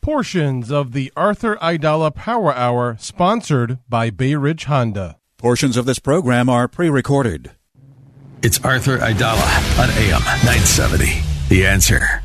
Portions of the Arthur Aidala Power Hour sponsored by Bay Ridge Honda. Portions of this program are pre-recorded. It's Arthur Aidala on AM 970. The Answer.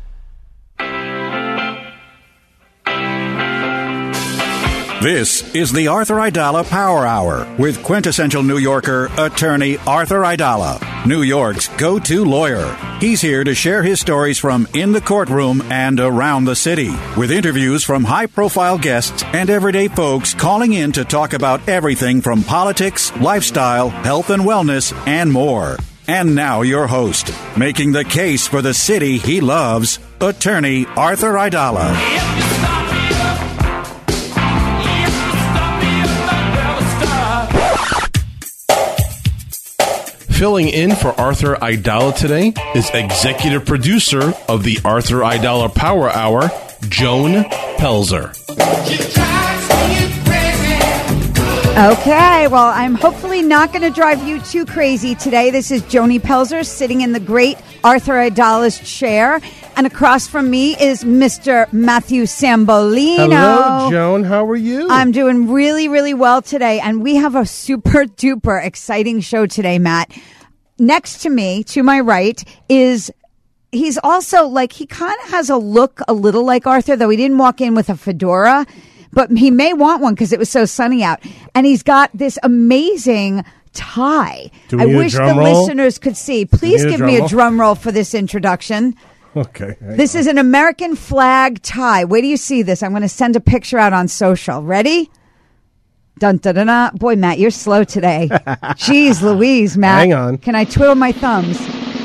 This is the Arthur Aidala Power Hour with quintessential New Yorker, attorney Arthur Aidala, New York's go-to lawyer. He's here to share his stories from in the courtroom and around the city, with interviews from high-profile guests and everyday folks calling in to talk about everything from politics, lifestyle, health and wellness, and more. And now your host, making the case for the city he loves, attorney Arthur Aidala. Filling in for Arthur Aidala today is executive producer of the Arthur Aidala Power Hour, Joan Pelzer. Okay, well, I'm hopefully not going to drive you too crazy today. This is Joni Pelzer sitting in the great Arthur Aidala's chair. And across from me is Mr. Matthew Sambolino. Hello, Joan. How are you? I'm doing really, really well today. And we have a super duper exciting show today, Matt. Next to me, to my right, is... He's also like, he kind of has a look a little like Arthur, though he didn't walk in with a fedora. But he may want one because it was so sunny out. And he's got this amazing tie. I wish the listeners could see. Please give me a drum roll for this introduction. Okay. This is an American flag tie. Wait till you see this. I'm going to send a picture out on social. Ready? Dun, dun, dun, dun. Boy, Matt, you're slow today. Jeez Louise, Matt. Hang on. Can I twiddle my thumbs?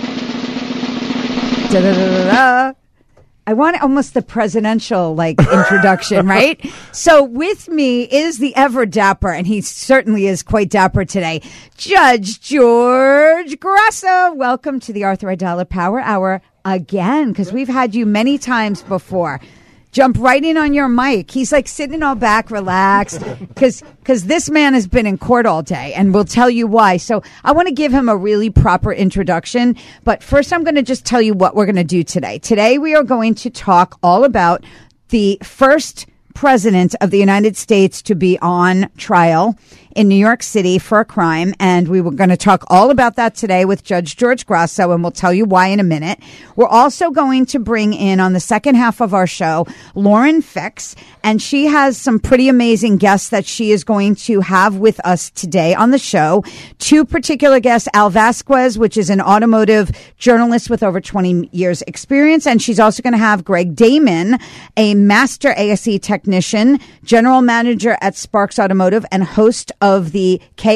Da, da, da, da, da. I want almost the presidential introduction, right? So with me is the ever dapper, and he certainly is quite dapper today, Judge George Grasso. Welcome to the Arthur Aidala Power Hour again, because we've had you many times before. Jump right in on your mic. He's like sitting all back, relaxed, because this man has been in court all day, and we'll tell you why. So I want to give him a really proper introduction. But first, I'm going to just tell you what we're going to do today. Today, we are going to talk all about the first president of the United States to be on trial in New York City for a crime. And we were going to talk all about that today with Judge George Grasso, and we'll tell you why in a minute. We're also going to bring in on the second half of our show, Lauren Fix, and she has some pretty amazing guests that she is going to have with us today on the show. Two particular guests, Al Vasquez, which is an automotive journalist with over 20 years experience. And she's also going to have Greg Damon, a master ASE technician, general manager at Sparks Automotive, and host of the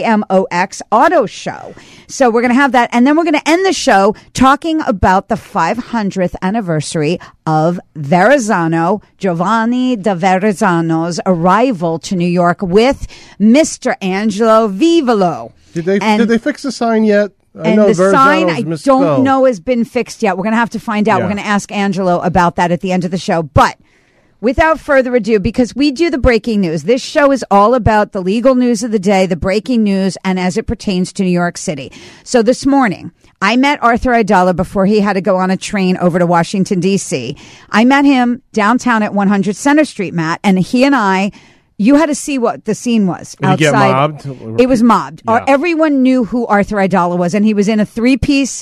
KMOX Auto Show. So we're going to have that. And then we're going to end the show talking about the 500th anniversary of Verrazano, Giovanni da Verrazano's arrival to New York with Mr. Angelo Vivolo. Did they fix the sign yet? And the sign, I don't know, has been fixed yet. We're going to have to find out. Yeah. We're going to ask Angelo about that at the end of the show. But without further ado, because we do the breaking news, this show is all about the legal news of the day, the breaking news, and as it pertains to New York City. So this morning, I met Arthur Aidala before he had to go on a train over to Washington, D.C. I met him downtown at 100 Center Street, Matt, and he and I... You had to see what the scene was outside. Did he get mobbed? It was mobbed. Yeah. Everyone knew who Arthur Aidala was, and he was in a three-piece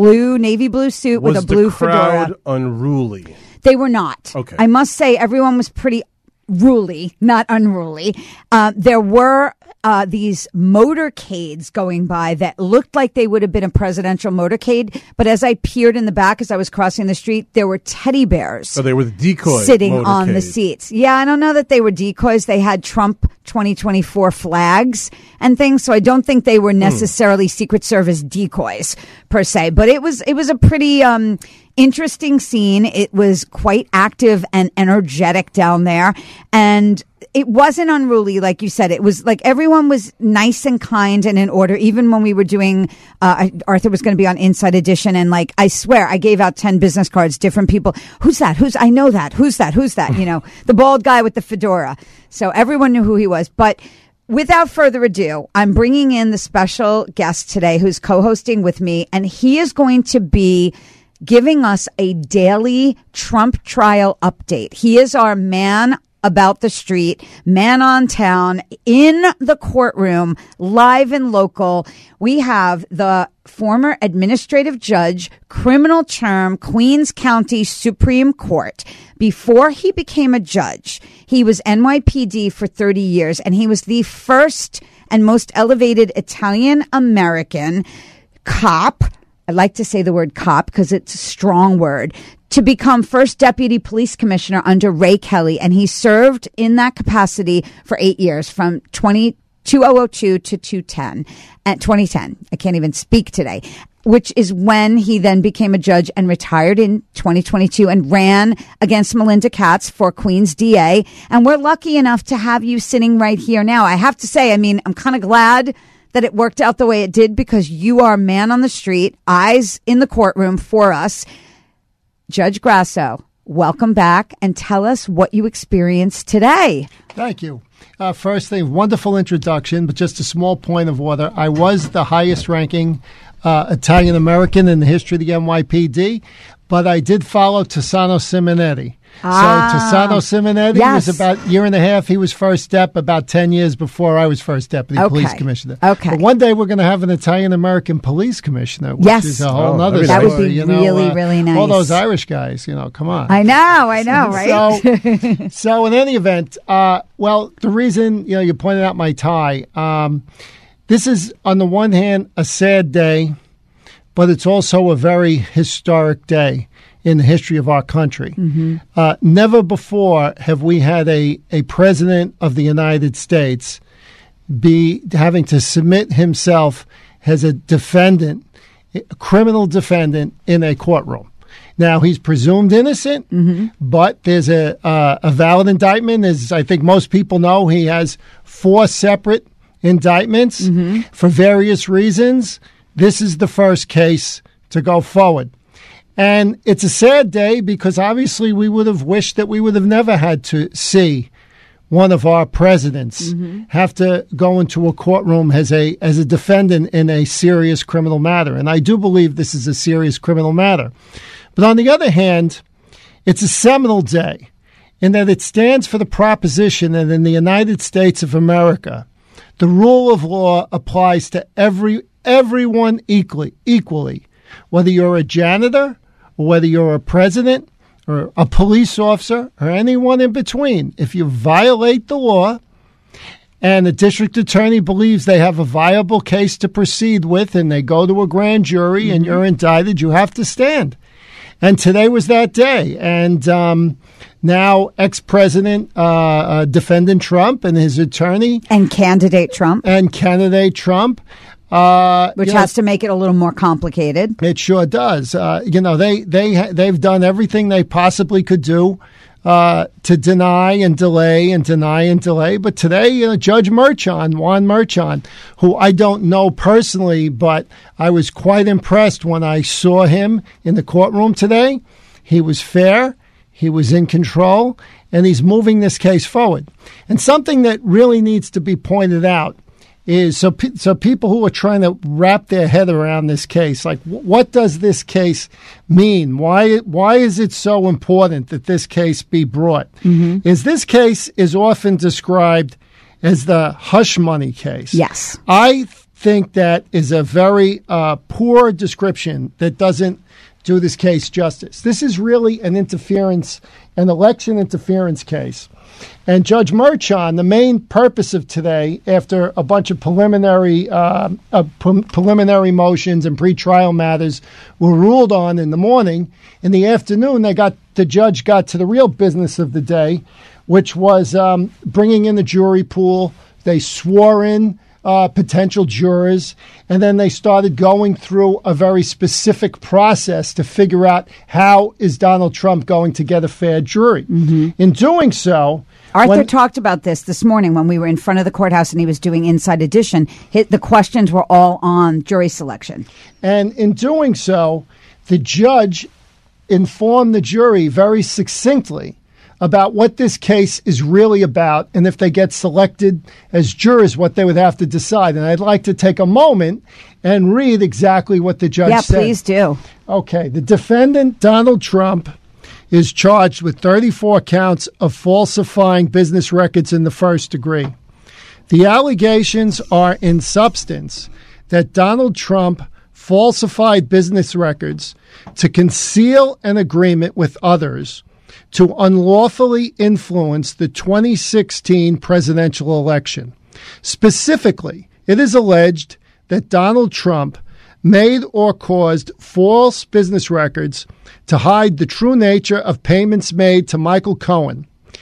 navy blue suit with a blue fedora. Was the crowd unruly? They were not. Okay. I must say everyone was pretty ruly, not unruly. There were these motorcades going by that looked like they would have been a presidential motorcade, but as I peered in the back as I was crossing the street, there were teddy bears. So they were decoys sitting on the seats. Yeah, I don't know that they were decoys. They had Trump 2024 flags and things, so I don't think they were necessarily Secret Service decoys per se. But it was a pretty interesting scene. It was quite active and energetic down there, and it wasn't unruly, like you said. It was like everyone was nice and kind and in order. Even when we were doing, Arthur was going to be on Inside Edition, and I swear I gave out 10 business cards, different people. Who's that? I know that. Who's that? You know, the bald guy with the fedora. So everyone knew who he was. But without further ado, I'm bringing in the special guest today who's co-hosting with me, and he is going to be giving us a daily Trump trial update. He is our man about the street, man on town, in the courtroom, live and local. We have the former administrative judge, criminal term, Queens County Supreme Court. Before he became a judge, he was NYPD for 30 years, and he was the first and most elevated Italian American cop. I like to say the word cop because it's a strong word, to become first deputy police commissioner under Ray Kelly. And he served in that capacity for 8 years, from 2002 to 2010. I can't even speak today, which is when he then became a judge and retired in 2022 and ran against Melinda Katz for Queens DA. And we're lucky enough to have you sitting right here now. I have to say, I'm kind of glad that it worked out the way it did, because you are a man on the street, eyes in the courtroom for us. Judge Grasso, welcome back, and tell us what you experienced today. Thank you. First thing, wonderful introduction, but just a small point of order. I was the highest ranking Italian American in the history of the NYPD, but I did follow Tisano Simonetti. So Tisano Simonetti was about a year and a half. He was first step about 10 years before I was first deputy police commissioner. Okay. But one day we're going to have an Italian American police commissioner, which is a whole other story. That would be really nice. All those Irish guys, come on. I know, right? So in any event, the reason, you pointed out my tie, this is on the one hand a sad day, but it's also a very historic day in the history of our country. Mm-hmm. Never before have we had a president of the United States be having to submit himself as a defendant, a criminal defendant, in a courtroom. Now, he's presumed innocent, but there's a valid indictment. As I think most people know, he has 4 separate indictments for various reasons. This is the first case to go forward. And it's a sad day because obviously we would have wished that we would have never had to see one of our presidents have to go into a courtroom as a defendant in a serious criminal matter. And I do believe this is a serious criminal matter. But on the other hand, it's a seminal day in that it stands for the proposition that in the United States of America, the rule of law applies to everyone equally, whether you're a janitor, whether you're a president or a police officer or anyone in between. If you violate the law and the district attorney believes they have a viable case to proceed with and they go to a grand jury and you're indicted, you have to stand. And today was that day. And now ex-president, defendant Trump and his attorney. And candidate Trump. Which has to make it a little more complicated. It sure does. They've done everything they possibly could do to deny and delay. But today, Judge Juan Merchan, who I don't know personally, but I was quite impressed when I saw him in the courtroom today. He was fair. He was in control, and he's moving this case forward. And something that really needs to be pointed out is so people who are trying to wrap their head around this case, like what does this case mean? Why is it so important that this case be brought? Is this case is often described as the hush money case. Yes. I think that is a very poor description that doesn't do this case justice. This is really an election interference case. And Judge Merchan, the main purpose of today, after a bunch of preliminary motions and pretrial matters were ruled on in the morning, in the afternoon, the judge got to the real business of the day, which was bringing in the jury pool. They swore in potential jurors, and then they started going through a very specific process to figure out how is Donald Trump going to get a fair jury. In doing so, Arthur talked about this morning when we were in front of the courthouse and he was doing Inside Edition. The questions were all on jury selection. And in doing so, the judge informed the jury very succinctly about what this case is really about, and if they get selected as jurors, what they would have to decide. And I'd like to take a moment and read exactly what the judge said. Yeah, please do. Okay, the defendant, Donald Trump, is charged with 34 counts of falsifying business records in the first degree. The allegations are, in substance, that Donald Trump falsified business records to conceal an agreement with others to unlawfully influence the 2016 presidential election. Specifically, it is alleged that Donald Trump made or caused false business records to hide the true nature of payments made to Michael Cohen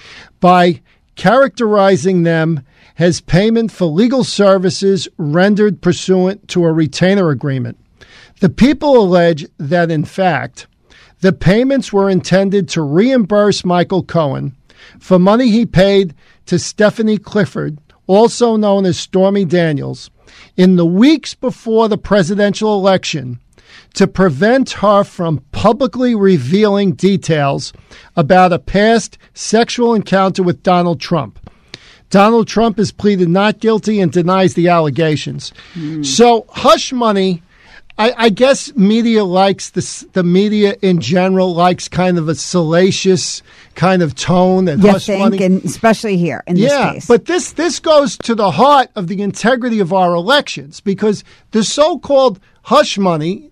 by characterizing them as payment for legal services rendered pursuant to a retainer agreement. The people allege that, in fact, the payments were intended to reimburse Michael Cohen for money he paid to Stephanie Clifford, also known as Stormy Daniels, in the weeks before the presidential election to prevent her from publicly revealing details about a past sexual encounter with Donald Trump. Donald Trump has pleaded not guilty and denies the allegations. So hush money, I guess media likes this, the media in general likes kind of a salacious kind of tone. And hush money, and especially here in this case. But this goes to the heart of the integrity of our elections, because the so-called hush money,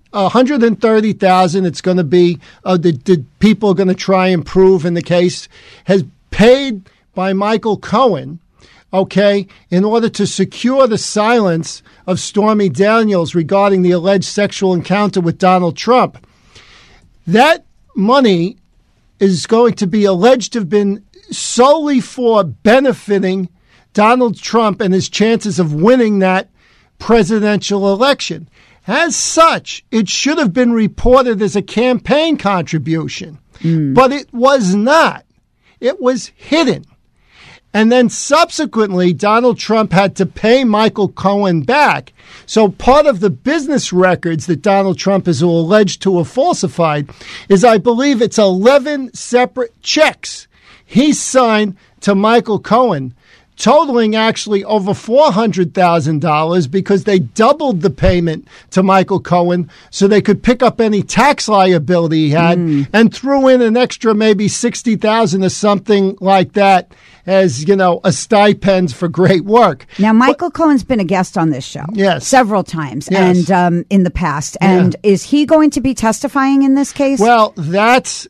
130,000, it's going to be the people are going to try and prove in the case, has paid by Michael Cohen, okay, in order to secure the silence of Stormy Daniels regarding the alleged sexual encounter with Donald Trump. That money is going to be alleged to have been solely for benefiting Donald Trump and his chances of winning that presidential election. As such, it should have been reported as a campaign contribution, but it was not. It was hidden. And then subsequently, Donald Trump had to pay Michael Cohen back. So part of the business records that Donald Trump is alleged to have falsified is, I believe it's 11 separate checks he signed to Michael Cohen, totaling actually over $400,000, because they doubled the payment to Michael Cohen so they could pick up any tax liability he had, and threw in an extra maybe $60,000 or something like that as, you know, a stipend for great work. Now, Michael Cohen's been a guest on this show several times and in the past. And is he going to be testifying in this case? Well, that's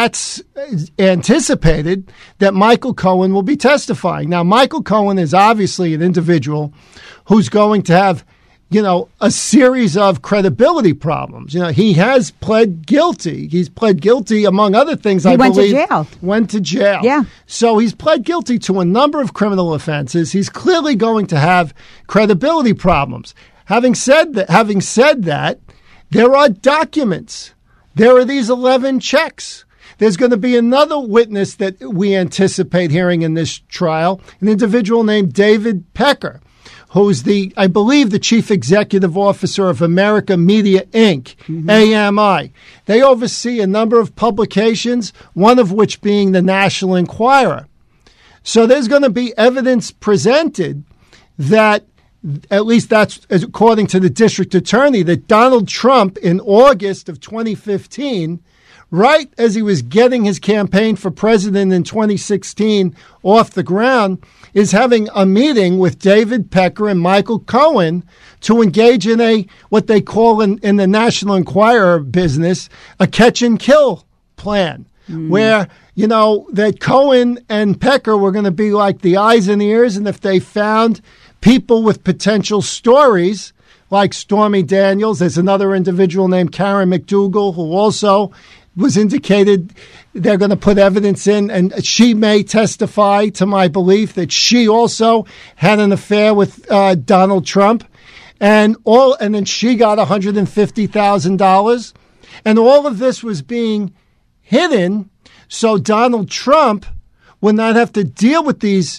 anticipated that Michael Cohen will be testifying. Now, Michael Cohen is obviously an individual who's going to have, you know, a series of credibility problems. You know, he has pled guilty. He's pled guilty, among other things, I believe. He went to jail. Yeah. So he's pled guilty to a number of criminal offenses. He's clearly going to have credibility problems. Having said that, there are documents. There are these 11 checks. There's going to be another witness that we anticipate hearing in this trial, an individual named David Pecker, who's I believe the chief executive officer of America Media, Inc., AMI. They oversee a number of publications, one of which being the National Enquirer. So there's going to be evidence presented that, at least that's according to the district attorney, that Donald Trump in August of 2015, right as he was getting his campaign for president in 2016 off the ground, is having a meeting with David Pecker and Michael Cohen to engage in what they call in the National Enquirer business, a catch and kill plan, where, you know, that Cohen and Pecker were going to be like the eyes and ears, and if they found people with potential stories like Stormy Daniels, there's another individual named Karen McDougal who also was indicated they're going to put evidence in, and she may testify to my belief that she also had an affair with Donald Trump, and then she got $150,000, and all of this was being hidden so Donald Trump would not have to deal with these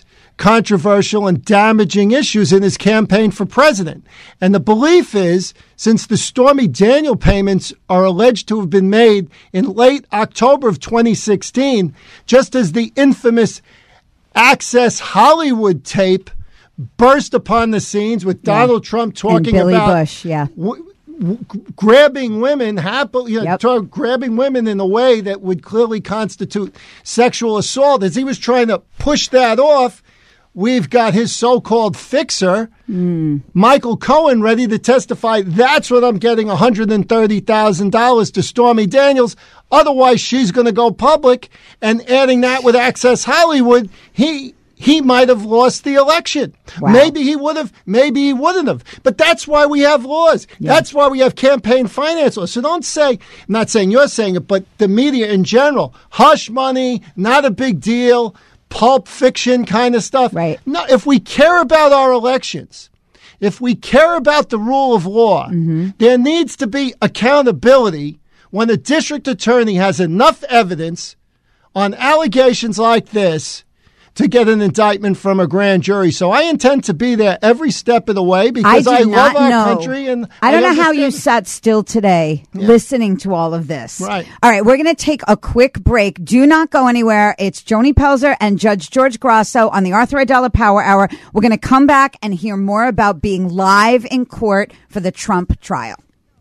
controversial and damaging issues in his campaign for president. And the belief is, since the Stormy Daniels payments are alleged to have been made in late October of 2016, just as the infamous Access Hollywood tape burst upon the scenes with Donald Trump talking Billy about Bush, grabbing women happily, grabbing women in a way that would clearly constitute sexual assault. As he was trying to push that off, we've got his so-called fixer, Michael Cohen, ready to testify. That's what I'm getting $130,000 to Stormy Daniels. Otherwise, she's going to go public. And adding that with Access Hollywood, he might have lost the election. Wow. Maybe he would have. Maybe he wouldn't have. But that's why we have laws. Yeah. That's why we have campaign finance laws. So don't say, I'm not saying you're saying it, but the media in general, hush money, not a big deal, pulp fiction kind of stuff. Right. No, if we care about our elections, if we care about the rule of law, there needs to be accountability when a district attorney has enough evidence on allegations like this to get an indictment from a grand jury. So I intend to be there every step of the way because I love our country. And I don't know how you sat still today listening to all of this. Right. All right, we're going to take a quick break. Do not go anywhere. It's Joni Pelzer and Judge George Grasso on the Arthur Aidala Power Hour. We're going to come back and hear more about being live in court for the Trump trial.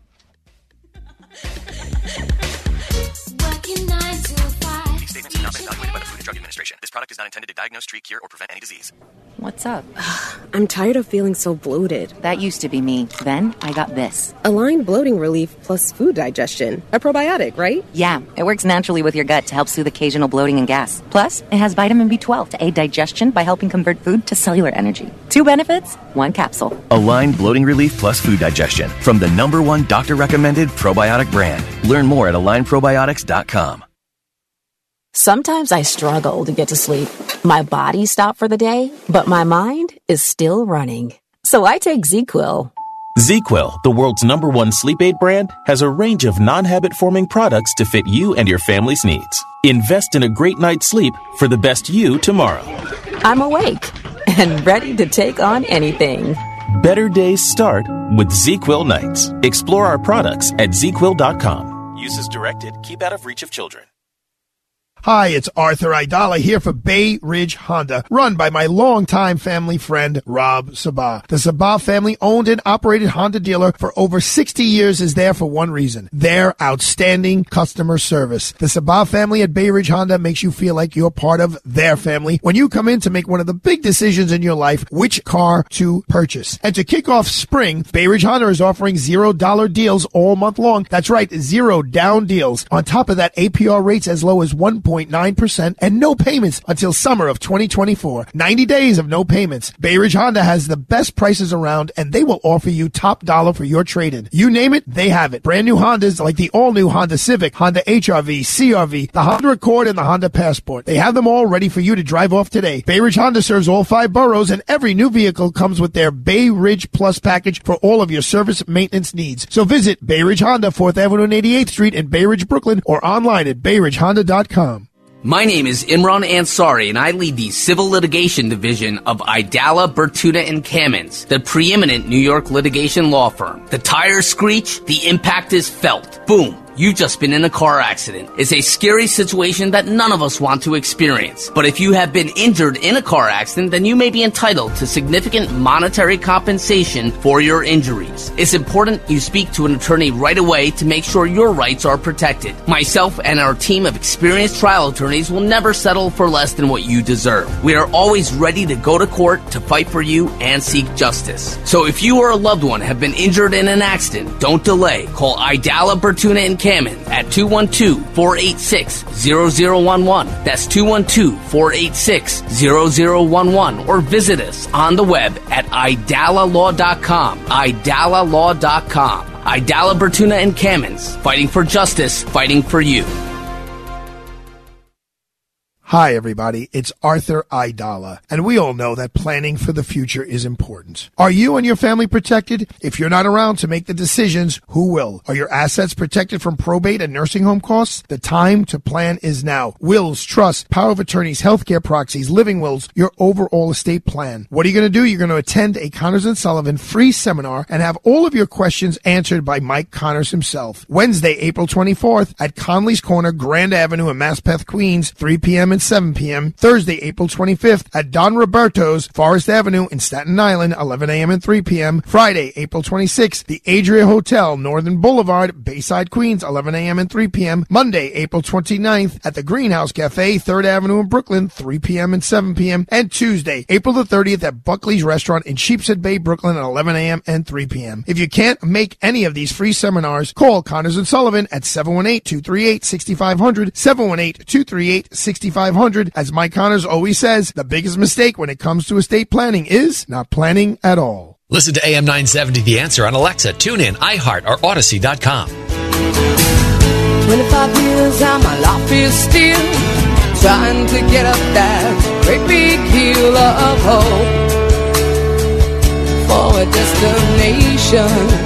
Statements have not been evaluated by the Food and Drug Administration. This product is not intended to diagnose, treat, cure, or prevent any disease. What's up? I'm tired of feeling so bloated. That used to be me. Then I got this. Align Bloating Relief plus food digestion. A probiotic, right? Yeah, it works naturally with your gut to help soothe occasional bloating and gas. Plus, it has vitamin B12 to aid digestion by helping convert food to cellular energy. 2 benefits, 1 capsule. Align Bloating Relief plus food digestion from the #1 doctor-recommended probiotic brand. Learn more at alignprobiotics.com. Sometimes I struggle to get to sleep. My body stopped for the day, but my mind is still running. So I take ZzzQuil. ZzzQuil, the world's #1 sleep aid brand, has a range of non-habit-forming products to fit you and your family's needs. Invest in a great night's sleep for the best you tomorrow. I'm awake and ready to take on anything. Better days start with ZzzQuil nights. Explore our products at ZzzQuil.com. Use as directed. Keep out of reach of children. Hi, it's Arthur Aidala here for Bay Ridge Honda, run by my longtime family friend, Rob Sabah. The Sabah family owned and operated Honda dealer for over 60 years is there for one reason: their outstanding customer service. The Sabah family at Bay Ridge Honda makes you feel like you're part of their family when you come in to make one of the big decisions in your life, which car to purchase. And to kick off spring, Bay Ridge Honda is offering $0 deals all month long. That's right, 0 down deals. On top of that, APR rates as low as 1.9% and no payments until summer of 2024. 90 days of no payments. Bay Ridge Honda has the best prices around, and they will offer you top dollar for your trade-in. You name it, they have it. Brand new Hondas like the all-new Honda Civic, Honda HR-V, CR-V, the Honda Accord, and the Honda Passport. They have them all ready for you to drive off today. Bay Ridge Honda serves all 5 boroughs, and every new vehicle comes with their Bay Ridge Plus package for all of your service maintenance needs. So visit Bay Ridge Honda, 4th Avenue and 88th Street in Bay Ridge, Brooklyn, or online at bayridgehonda.com. My name is Imran Ansari, and I lead the Civil Litigation Division of Aidala, Bertuta, and Kamins, the preeminent New York litigation law firm. The tires screech, the impact is felt. Boom. You've just been in a car accident. It's a scary situation that none of us want to experience. But if you have been injured in a car accident, then you may be entitled to significant monetary compensation for your injuries. It's important you speak to an attorney right away to make sure your rights are protected. Myself and our team of experienced trial attorneys will never settle for less than what you deserve. We are always ready to go to court to fight for you and seek justice. So if you or a loved one have been injured in an accident, don't delay. Call Aidala, Bertuta, and Kamins at 212-486-0011. That's 212-486-0011. Or visit us on the web at idalalaw.com. idalalaw.com. Aidala, Bertuta, and Kamins. Fighting for justice, fighting for you. Hi, everybody. It's Arthur Aidala, and we all know that planning for the future is important. Are you and your family protected? If you're not around to make the decisions, who will? Are your assets protected from probate and nursing home costs? The time to plan is now. Wills, trusts, power of attorneys, healthcare proxies, living wills, your overall estate plan. What are you going to do? You're going to attend a Connors & Sullivan free seminar and have all of your questions answered by Mike Connors himself. Wednesday, April 24th at Conley's Corner, Grand Avenue in Maspeth, Queens, 3 p.m. and 7 p.m. Thursday, April 25th at Don Roberto's, Forest Avenue in Staten Island, 11 a.m. and 3 p.m. Friday, April 26th, the Adria Hotel, Northern Boulevard, Bayside, Queens, 11 a.m. and 3 p.m. Monday, April 29th at the Greenhouse Cafe, 3rd Avenue in Brooklyn, 3 p.m. and 7 p.m. And Tuesday, April the 30th at Buckley's Restaurant in Sheepshead Bay, Brooklyn at 11 a.m. and 3 p.m. If you can't make any of these free seminars, call Connors & Sullivan at 718-238-6500, 718-238-6500. As Mike Connors always says, the biggest mistake when it comes to estate planning is not planning at all. Listen to AM 970 The Answer on Alexa, TuneIn, iHeart, or Odyssey.com. 25 years and my life is still trying to get up that great big hill of hope for a destination.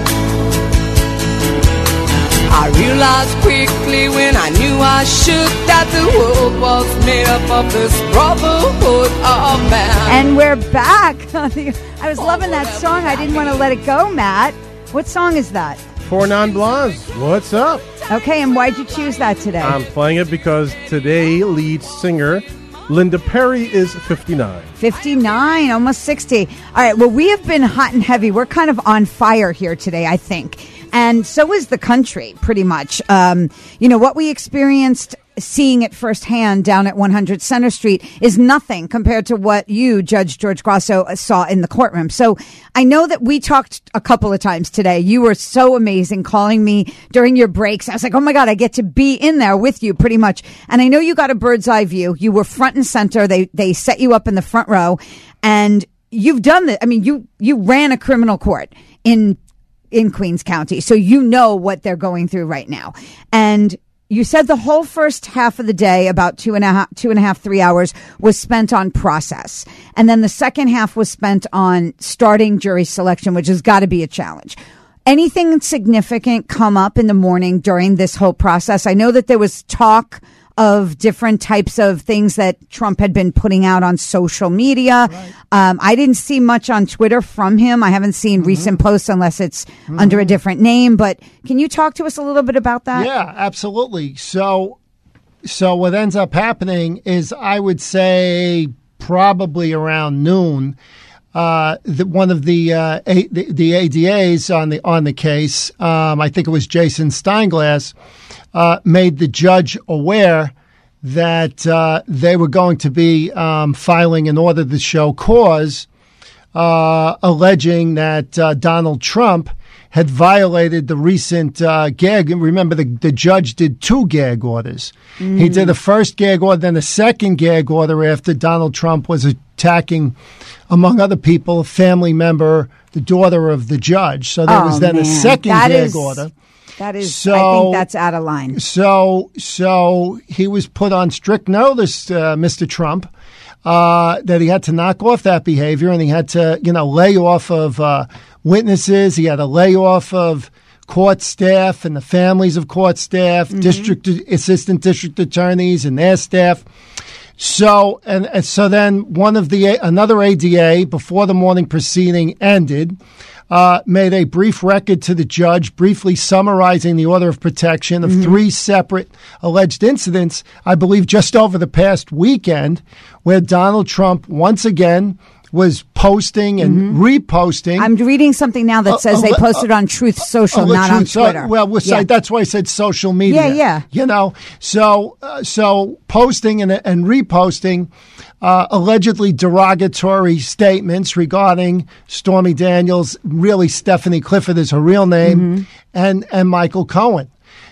I realized quickly when I knew I should that the world was made up of this brotherhood of man. And we're back. I was loving that song. I didn't want to let it go, Matt. What song is that? Four Non-Blondes. What's up? Okay, and why'd you choose that today? I'm playing it because today lead singer Linda Perry is 59. 59, almost 60. All right, well, we have been hot and heavy. We're kind of on fire here today, I think. And so is the country, pretty much. What we experienced seeing it firsthand down at 100 Center Street is nothing compared to what you, Judge George Grasso, saw in the courtroom. So I know that we talked a couple of times today. You were so amazing calling me during your breaks. I was like, oh my God, I get to be in there with you pretty much. And I know you got a bird's eye view. You were front and center. They set you up in the front row, and you've done that. I mean, you ran a criminal court in Queens County. So you know what they're going through right now. And you said the whole first half of the day, about 2.5, 3 hours, was spent on process. And then the second half was spent on starting jury selection, which has got to be a challenge. Anything significant come up in the morning during this whole process? I know that there was talk of different types of things that Trump had been putting out on social media. Right. I didn't see much on Twitter from him. I haven't seen recent posts unless it's under a different name. But can you talk to us a little bit about that? Yeah, absolutely. So what ends up happening is, I would say probably around noon, one of the ADAs on the case, I think it was Jason Steinglass, made the judge aware that they were going to be filing an order to show cause, alleging that Donald Trump had violated the recent gag. Remember, the judge did 2 gag orders. He did a first gag order, then a second gag order after Donald Trump was attacking, among other people, a family member, the daughter of the judge. So there was then a second gag order. That is, I think that's out of line. So he was put on strict notice, Mr. Trump, that he had to knock off that behavior, and he had to, lay off of witnesses. He had to lay off of court staff and the families of court staff, assistant district attorneys and their staff. So then another ADA, before the morning proceeding ended, made a brief record to the judge, briefly summarizing the order of protection of 3 separate alleged incidents, I believe just over the past weekend, where Donald Trump once again was posting and reposting. I'm reading something now that says they posted on Truth Social, not on Twitter. That's why I said social media. Yeah. So posting and reposting allegedly derogatory statements regarding Stormy Daniels, really Stephanie Clifford is her real name, and Michael Cohen.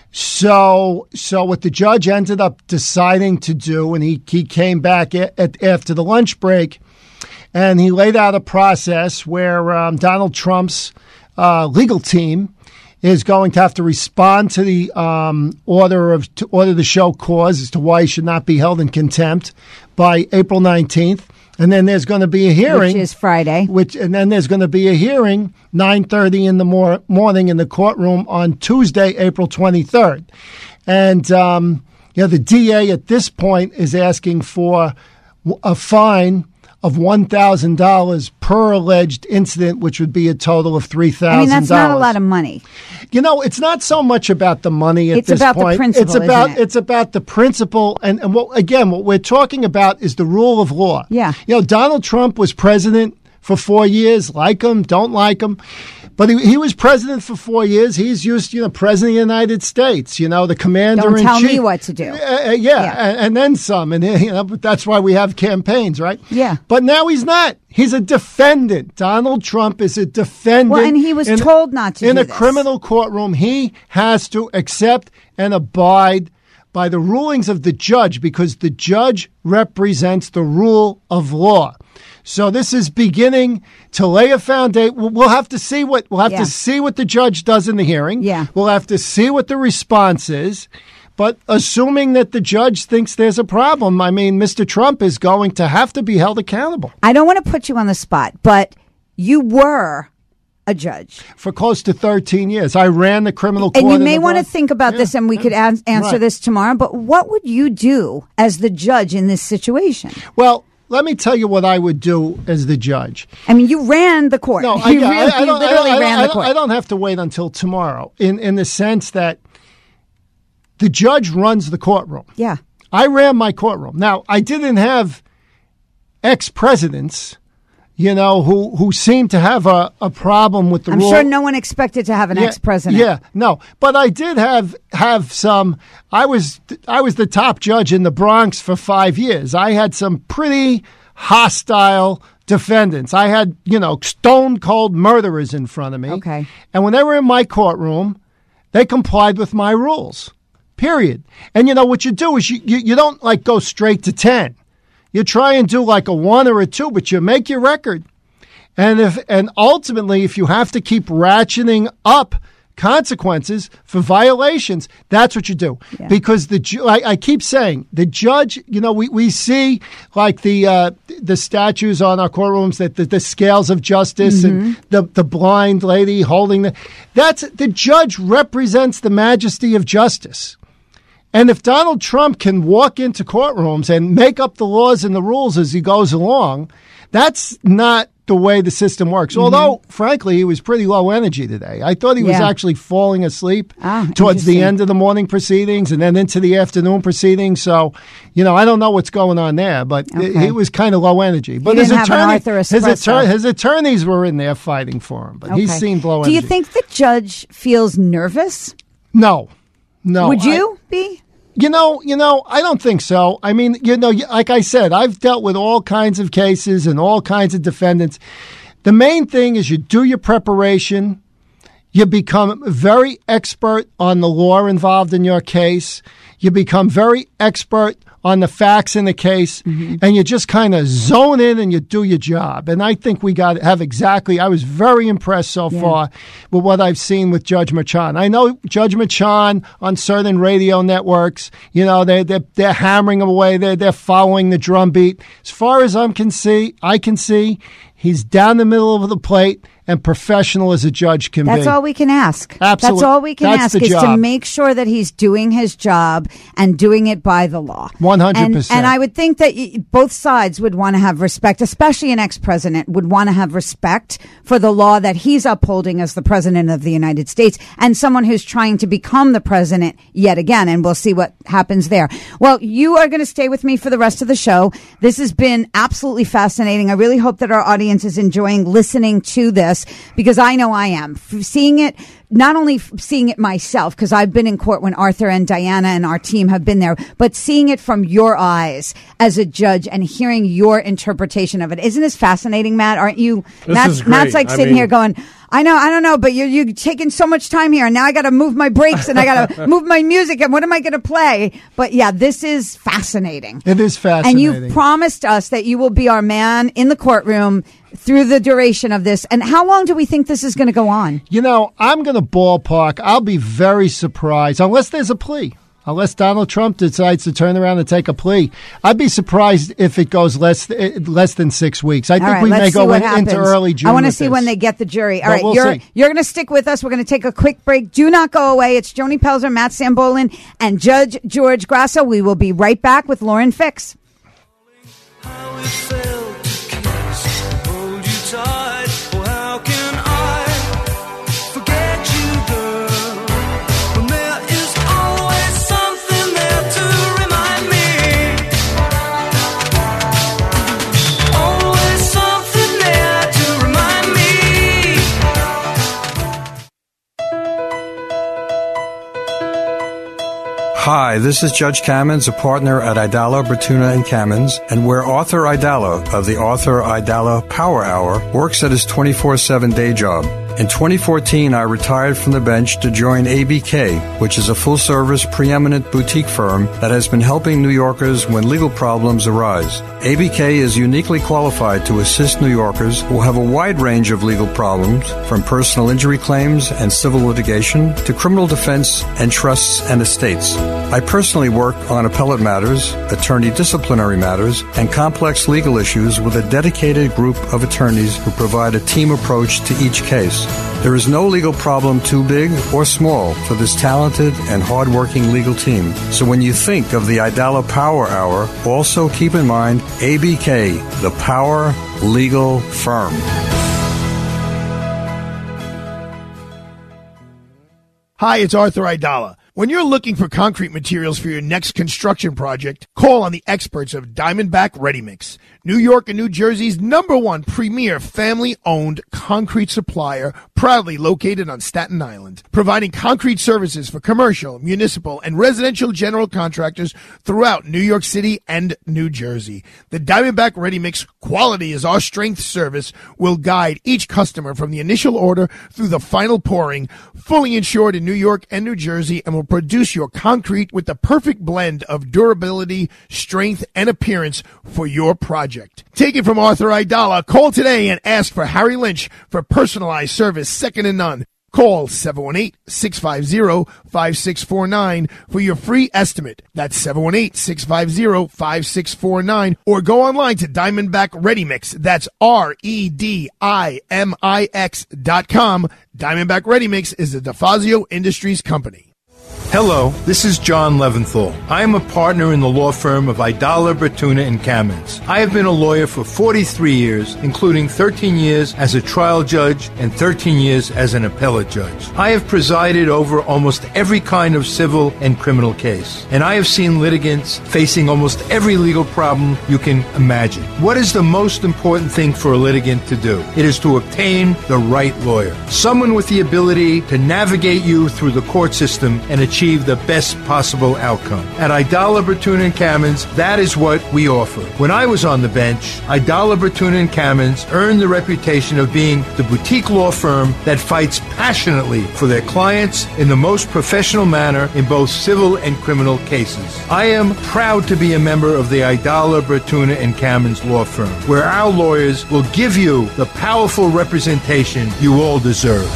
So what the judge ended up deciding to do, and he came back after the lunch break, and he laid out a process where Donald Trump's legal team is going to have to respond to the order the show cause as to why he should not be held in contempt by April 19th. And then there's going to be a hearing. Which is Friday. And then there's going to be a hearing, 9:30 in the morning in the courtroom on Tuesday, April 23rd. And, the DA at this point is asking for a fine of $1,000 per alleged incident, which would be a total of $3,000. I mean, that's not a lot of money. It's not so much about the money at this point. It's about the principle, It's about the principle. And what we're talking about is the rule of law. Yeah. Donald Trump was president for 4 years, like him, don't like him. But he was president for 4 years. He's used, president of the United States, the commander-in-chief. Don't tell me what to do. And then some. And, but that's why we have campaigns, right? Yeah. But now he's not. He's a defendant. Donald Trump is a defendant. Well, and he was told not to in a criminal courtroom. He has to accept and abide by the rulings of the judge because the judge represents the rule of law. So this is beginning to lay a foundation. We'll have to see what to see what the judge does in the hearing. Yeah. We'll have to see what the response is. But assuming that the judge thinks there's a problem, I mean, Mr. Trump is going to have to be held accountable. I don't want to put you on the spot, but you were a judge for close to 13 years. I ran the criminal court. And you may want to think about this, and we could answer this tomorrow. But what would you do as the judge in this situation? Well, let me tell you what I would do as the judge. I mean, you ran the court. No, you literally ran the court. I don't have to wait until tomorrow in the sense that the judge runs the courtroom. Yeah. I ran my courtroom. Now, I didn't have ex-presidents, who seemed to have a problem with the rule. I'm sure no one expected to have an ex-president. Yeah, no. But I did have some. I was the top judge in the Bronx for 5 years. I had some pretty hostile defendants. I had, stone cold murderers in front of me. Okay. And when they were in my courtroom, they complied with my rules. Period. And what you do is you don't go straight to 10. You try and do a 1 or a 2, but you make your record. And ultimately, if you have to keep ratcheting up consequences for violations, that's what you do. Yeah. Because I keep saying the judge, we see the statues on our courtrooms that the scales of justice and the blind lady holding the judge represents the majesty of justice. And if Donald Trump can walk into courtrooms and make up the laws and the rules as he goes along, that's not the way the system works. Although, frankly, he was pretty low energy today. I thought he was actually falling asleep towards the end of the morning proceedings and then into the afternoon proceedings. So, I don't know what's going on there, but he was kind of low energy. But his attorneys were in there fighting for him, but he seemed low energy. Do you think the judge feels nervous? No. Would you be? I don't think so. I mean, like I said, I've dealt with all kinds of cases and all kinds of defendants. The main thing is you do your preparation. You become very expert on the law involved in your case. You become very expert on the facts in the case, and you just kind of zone in and you do your job. And I think we I was very impressed so far with what I've seen with Judge Merchan. I know Judge Merchan on certain radio networks, they're hammering him away. They're following the drumbeat. As far as I can see, he's down the middle of the plate and professional as a judge can be. That's all we can ask. Absolutely. That's all we can ask is to make sure that he's doing his job and doing it by the law. 100%. And I would think that both sides would want to have respect, especially an ex-president would want to have respect for the law that he's upholding as the president of the United States and someone who's trying to become the president yet again. And we'll see what happens there. Well, you are going to stay with me for the rest of the show. This has been absolutely fascinating. I really hope that our audience is enjoying listening to this, because I know I am. Seeing it, not only seeing it myself, because I've been in court when Arthur and Diana and our team have been there, but seeing it from your eyes as a judge and hearing your interpretation of it. Isn't this fascinating, Matt? Aren't you? Matt's like sitting here going, I don't know, but you're taking so much time here, and now I got to move my brakes and I got to move my music, and what am I going to play? But yeah, this is fascinating. It is fascinating. And you've promised us that you will be our man in the courtroom through the duration of this. And how long do we think this is going to go on? I'm going the ballpark. I'll be very surprised, unless there's a plea. Unless Donald Trump decides to turn around and take a plea. I'd be surprised if it goes less than 6 weeks. I think we may go into early June. I want to see when they get the jury. All right, you're going to stick with us. We're going to take a quick break. Do not go away. It's Joni Pelzer, Matt Sambolin, and Judge George Grasso. We will be right back with Lauren Fix. Hi, this is Judge Kamins, a partner at Idala, Bertuna & Kamins, and where Arthur Idala of the Arthur Idala Power Hour works at his 24/7 day job. In 2014, I retired from the bench to join ABK, which is a full-service, preeminent boutique firm that has been helping New Yorkers when legal problems arise. ABK is uniquely qualified to assist New Yorkers who have a wide range of legal problems, from personal injury claims and civil litigation to criminal defense and trusts and estates. I personally work on appellate matters, attorney disciplinary matters, and complex legal issues with a dedicated group of attorneys who provide a team approach to each case. There is no legal problem too big or small for this talented and hardworking legal team. So when you think of the Idala Power Hour, also keep in mind ABK, the Power Legal Firm. Hi, it's Arthur Idala. When you're looking for concrete materials for your next construction project, call on the experts of Diamondback Ready Mix, New York and New Jersey's #1 premier family-owned concrete supplier, proudly located on Staten Island, providing concrete services for commercial, municipal, and residential general contractors throughout New York City and New Jersey. The Diamondback Ready Mix, quality is our strength service, will guide each customer from the initial order through the final pouring, fully insured in New York and New Jersey, and will produce your concrete with the perfect blend of durability, strength, and appearance for your project. Take it from Arthur Idala. Call today and ask for Harry Lynch for personalized service second to none. Call 718-650-5649 for your free estimate. That's 718-650-5649. Or go online to Diamondback Ready Mix. That's REDIMIX.com. Diamondback Ready Mix is a DeFazio Industries company. Hello, this is John Leventhal. I am a partner in the law firm of Idala, Bertuna & Kamins. I have been a lawyer for 43 years, including 13 years as a trial judge and 13 years as an appellate judge. I have presided over almost every kind of civil and criminal case, and I have seen litigants facing almost every legal problem you can imagine. What is the most important thing for a litigant to do? It is to obtain the right lawyer, someone with the ability to navigate you through the court system and achieve the best possible outcome. At Idala, Bertuna & Kamins, that is what we offer. When I was on the bench, Idala, Bertuna & Kamins earned the reputation of being the boutique law firm that fights passionately for their clients in the most professional manner in both civil and criminal cases. I am proud to be a member of the Idala, Bertuna & Kamins law firm, where our lawyers will give you the powerful representation you all deserve.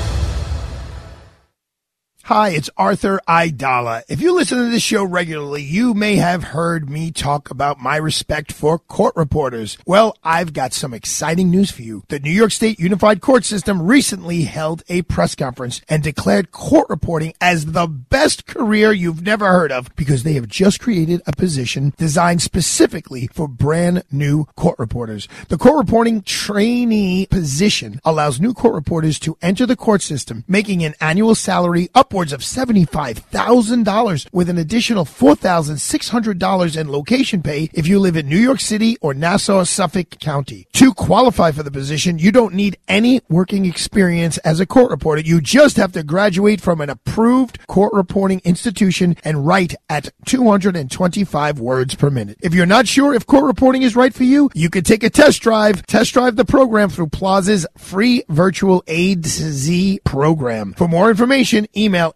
Hi, it's Arthur Idala. If you listen to this show regularly, you may have heard me talk about my respect for court reporters. Well, I've got some exciting news for you. The New York State Unified Court System recently held a press conference and declared court reporting as the best career you've never heard of, because they have just created a position designed specifically for brand new court reporters. The court reporting trainee position allows new court reporters to enter the court system, making an annual salary upwards of $75,000 with an additional $4,600 in location pay if you live in New York City or Nassau, Suffolk County. To qualify for the position, you don't need any working experience as a court reporter. You just have to graduate from an approved court reporting institution and write at 225 words per minute. If you're not sure if court reporting is right for you, you can take a test drive. Test drive the program through Plaza's free virtual A to Z program. For more information, email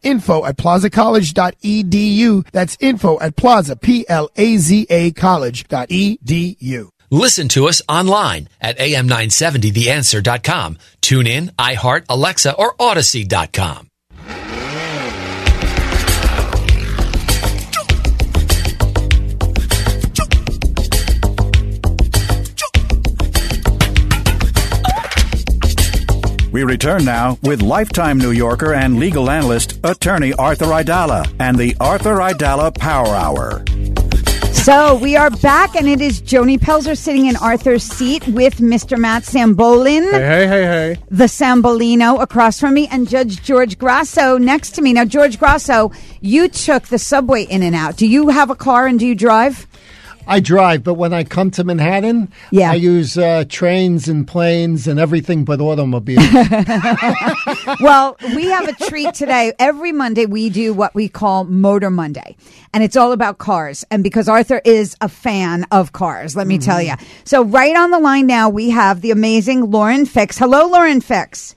info@plazacollege.edu. That's info@plaza, Plaza college.edu. Listen to us online at am970theanswer.com. Tune in, iHeart, Alexa, or Odyssey.com. We return now with lifetime New Yorker and legal analyst, attorney Arthur Aidala, and the Arthur Aidala Power Hour. So we are back, and it is Joni Pelzer sitting in Arthur's seat with Mr. Matt Sambolin. Hey. The Sambolino across from me, and Judge George Grasso next to me. Now, George Grasso, you took the subway in and out. Do you have a car and do you drive? I drive, but when I come to Manhattan, I use trains and planes and everything but automobiles. Well, we have a treat today. Every Monday, we do what we call Motor Monday, and it's all about cars. And because Arthur is a fan of cars, let me tell you. So right on the line now, we have the amazing Lauren Fix. Hello, Lauren Fix.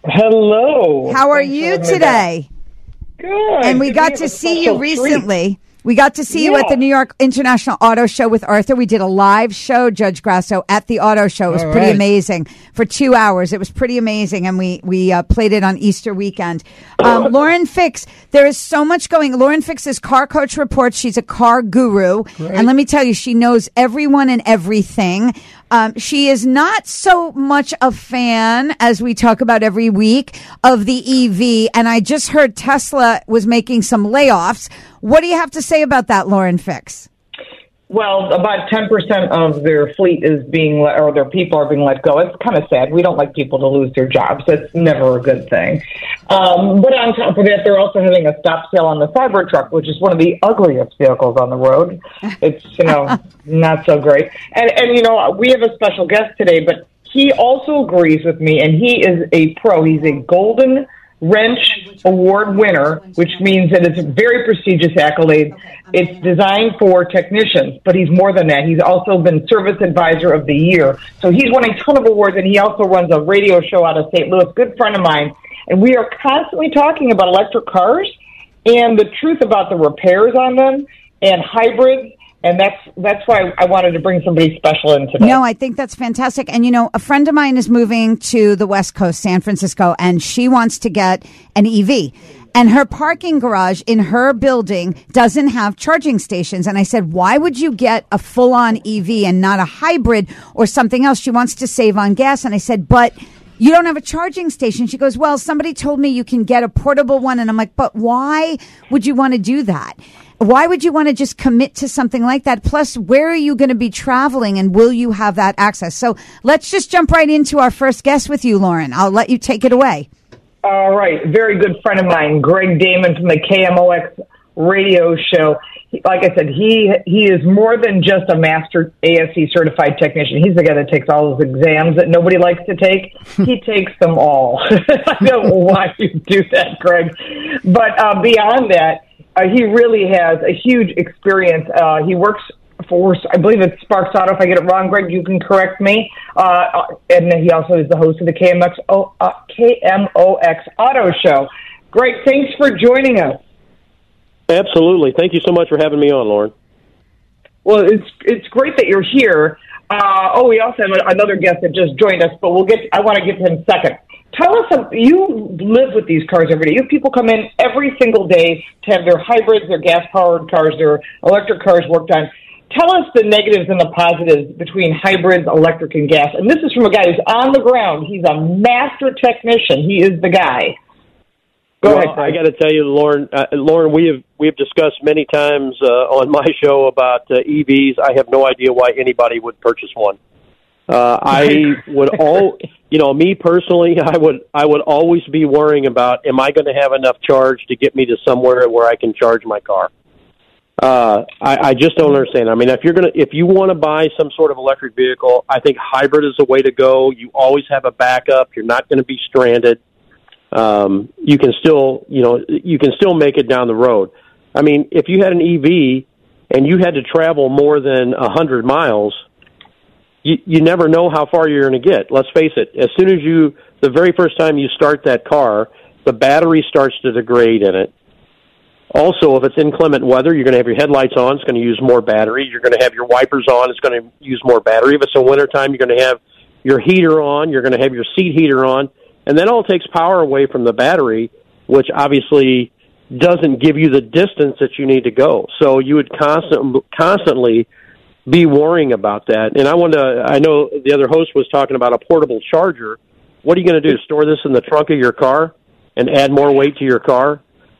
Hello. How are you today? Good. And we got to see you recently. We got to see you at the New York International Auto Show with Arthur. We did a live show, Judge Grasso, at the auto show. It was pretty amazing for 2 hours. It was pretty amazing, and we played it on Easter weekend. Lauren Fix, there is so much going. Lauren Fix's Car Coach Report. She's a car guru, and let me tell you, she knows everyone and everything. She is not so much a fan, as we talk about every week, of the EV. And I just heard Tesla was making some layoffs. What do you have to say about that, Lauren Fix? Well, about 10% of their fleet is or their people are being let go. It's kind of sad. We don't like people to lose their jobs. That's never a good thing. But on top of that, they're also having a stop sale on the Cybertruck, which is one of the ugliest vehicles on the road. It's, not so great. And we have a special guest today, but he also agrees with me, and he is a pro. He's a Golden Wrench Award winner, which means that it's a very prestigious accolade. It's designed for technicians, but he's more than that. He's also been Service Advisor of the Year. So he's won a ton of awards, and he also runs a radio show out of St. Louis, good friend of mine. And we are constantly talking about electric cars and the truth about the repairs on them and hybrids. And that's why I wanted to bring somebody special in today. No, I think that's fantastic. And, a friend of mine is moving to the West Coast, San Francisco, and she wants to get an EV. And her parking garage in her building doesn't have charging stations. And I said, why would you get a full-on EV and not a hybrid or something else? She wants to save on gas. And I said, but you don't have a charging station. She goes, well, somebody told me you can get a portable one. And I'm like, but why would you want to do that? Why would you want to just commit to something like that? Plus, where are you going to be traveling, and will you have that access? So let's just jump right into our first guest with you, Lauren. I'll let you take it away. All right. Very good friend of mine, Greg Damon from the KMOX radio show. Like I said, he is more than just a master ASE certified technician. He's the guy that takes all those exams that nobody likes to take. He takes them all. I don't know why you do that, Greg. But beyond that, he really has a huge experience. He works for, I believe it's Sparks Auto. If I get it wrong, Greg, you can correct me. And he also is the host of the KMOX Auto Show. Greg, thanks for joining us. Absolutely. Thank you so much for having me on, Lauren. Well, it's great that you're here. We also have another guest that just joined us, but I want to get to him second. Tell us, you live with these cars every day. You have people come in every single day to have their hybrids, their gas-powered cars, their electric cars worked on. Tell us the negatives and the positives between hybrids, electric, and gas. And this is from a guy who's on the ground. He's a master technician. He is the guy. Go ahead. I got to tell you, Lauren. We have discussed many times on my show about EVs. I have no idea why anybody would purchase one. I would me personally, I would always be worrying about, am I going to have enough charge to get me to somewhere where I can charge my car? I just don't understand. I mean, if you want to buy some sort of electric vehicle, I think hybrid is the way to go. You always have a backup. You're not going to be stranded. You can still make it down the road. I mean, if you had an EV and you had to travel more than 100 miles, you never know how far you're going to get. Let's face it. As soon as the very first time you start that car, the battery starts to degrade in it. Also, if it's inclement weather, you're going to have your headlights on. It's going to use more battery. You're going to have your wipers on. It's going to use more battery. If it's in wintertime, you're going to have your heater on. You're going to have your seat heater on. And that all takes power away from the battery, which obviously doesn't give you the distance that you need to go. So you would constantly be worrying about that. And I know the other host was talking about a portable charger. What are you going to do? Store this in the trunk of your car and add more weight to your car?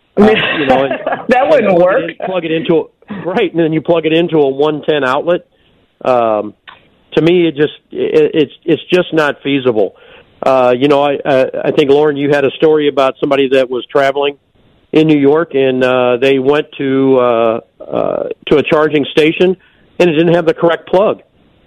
That wouldn't work. Plug it into and then you plug it into a 110 outlet. To me, it's just not feasible. I think, Lauren, you had a story about somebody that was traveling in New York, and they went to a charging station, and it didn't have the correct plug.